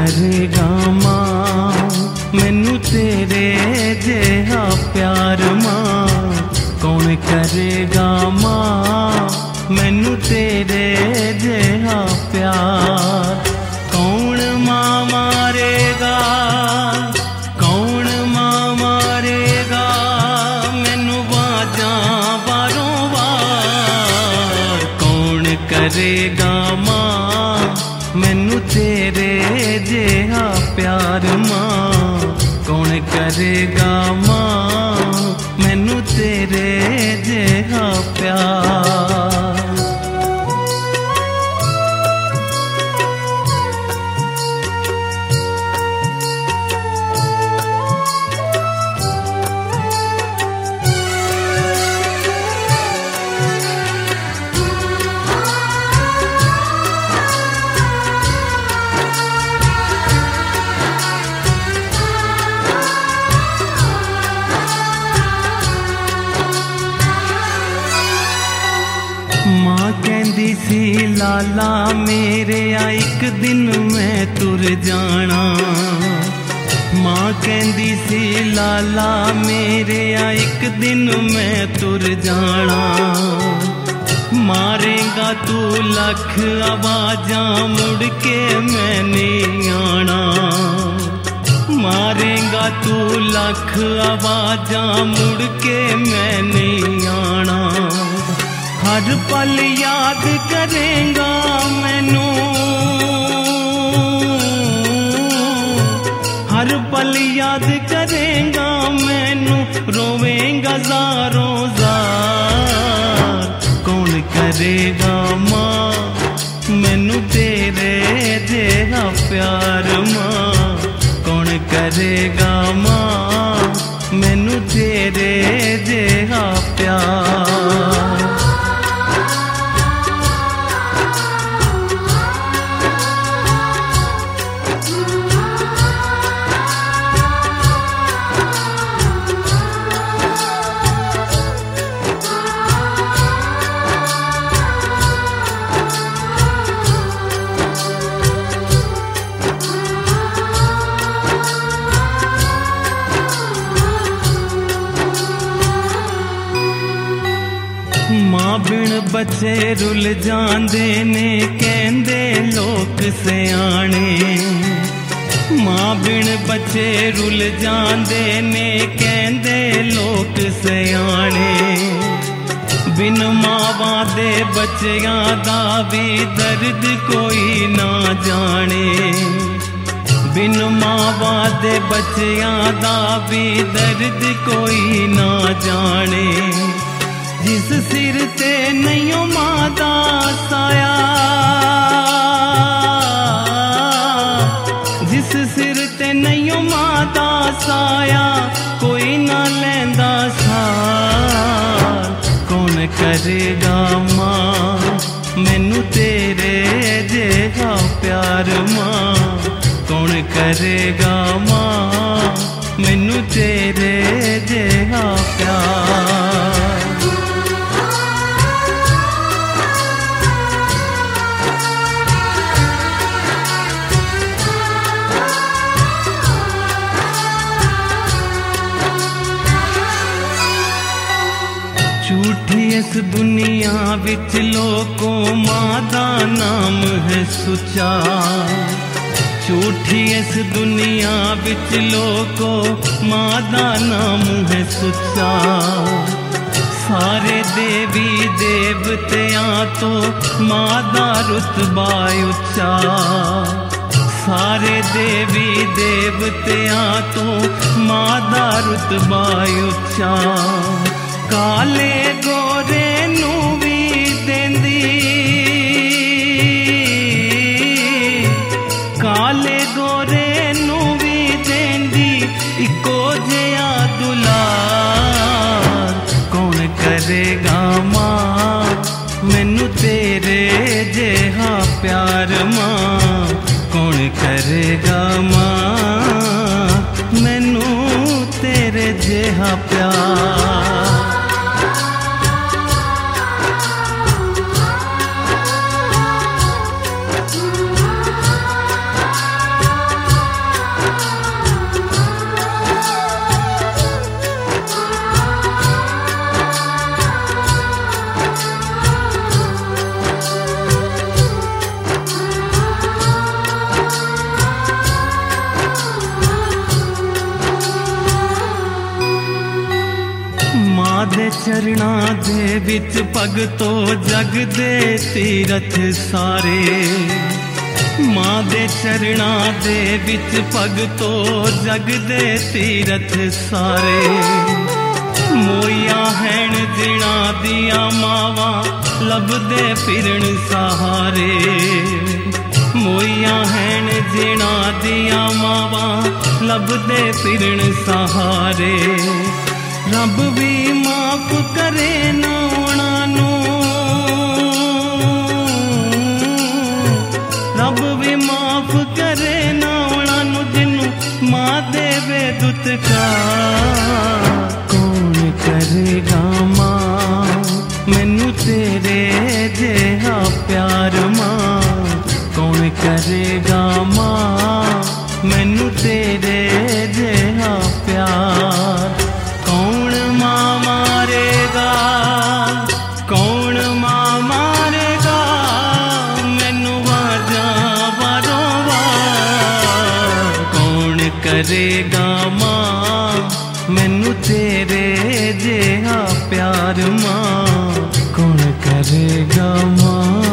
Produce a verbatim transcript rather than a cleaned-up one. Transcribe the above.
करेगा मां मैनू तेरे जिहा प्यार मां कौन करेगा मां मैनू तेरे जिहा प्यार कौन मां मारेगा कौन मां मारेगा मैनू बाजा बारों बार कौन करेगा मां मैनू तेरे जिहा प्यार मां कौन करेगा मां मैनू तेरे जिहा प्यार। मां कहंदी सी लाला मेरे आ एक दिन मैं तुर जाना मां कहंदी सी लाला मेरे आ एक दिन मैं तुर जाना मारेगा तू लख आवाजां मुड़ के मैं नहीं आना मारेगा तू लख आवाजां मुड़ के मैं नहीं आना हर पल याद करेगा मैनू हर पल याद करेगा मैनू रोवेगा ज़ारों ज़ार कौन करेगा मां मैनू तेरे जिहा प्यार मां कौन करेगा मां मैनू तेरे जिहा प्यार। मां बिन बच्चे रुल जांदे ने कहंदे लोक सियाणे मां बिन बच्चे रुल जांदे ने कहंदे लोक सियाणे बिन मावां दे बच्चियां दा भी दर्द कोई ना जाने बिन मावां दे बच्चियां दा भी दर्द कोई ना जाने जिस सिर ते नहीं मां दा साया जिस सिर ते नहीं मां दा साया कोई ना लैंदा सार कौन करेगा मां मैनू तेरे जिहा प्यार मां कौन करेगा मां मैनू तेरे जिहा प्यार। झूठी इस दुनिया विच लोगों मां दा नाम है सुचा झूठी इस दुनिया विच लोगों मां दा नाम है सुचा सारे देवी देवतियां तो मां दा रुतबा उच्चा सारे देवी देवतियां तो मां दा रुतबा उच्चा काले गोरे नू भी देंदी काले गोरे नू भी देंदी इको जिहा दुलार कौन करेगा मां मैनू तेरे जिहा प्यार मां कौन करेगा मां मैनू तेरे जिहा प्यार। चरणां दे विच भगतो जग दे तीरथ सारे। मां दे चरणां दे विच भगतो जग दे तीरथ सारे। मोइया हैन जिणा दिया मावां लभदे फिरन सहारे। मोइया हैन जिणा दिया मावां लभदे फिरन सहारे। रब भी माफ करे ना उन्हां नूं, रब भी माफ करे ना उन्हां नूं जिन्नू मां देवे दुत्कार। कौन करेगा मां मैनू तेरे जिहा प्यार मां। कौन करेगा मां मैनू तेरे जिहा प्यार। कौन मां मारेगा, कौन मां मारेगा मैनू वाजां वारों वार। कौन करेगा मां मैनू तेरे जिहा प्यार मां। कौन करेगा मां।